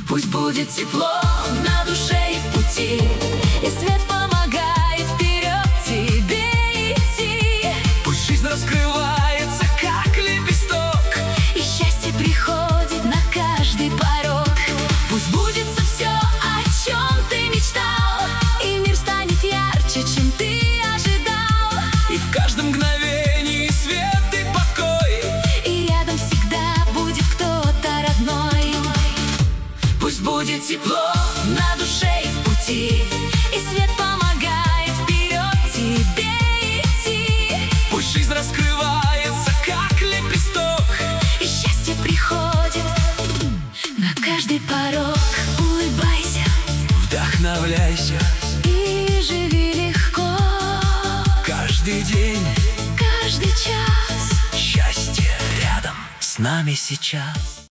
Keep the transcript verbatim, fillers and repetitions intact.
Пусть будет тепло на душе и в пути, и свет помогает вперед тебе идти. Пусть жизнь раскрывается, как лепесток, и счастье приходит на каждый порог. Пусть сбудется все, о чем ты мечтал, и мир станет ярче, чем ты ожидал. и в каждом мгновении свет и покой, И рядом всегда будет кто-то родной. пусть будет тепло На душе и в пути, и свет помогает вперед тебе идти. Пусть жизнь раскрывается, как лепесток, И счастье приходит на каждый порог. Улыбайся вдохновляйся и живи легко. каждый день. Каждый час Счастье рядом с нами сейчас.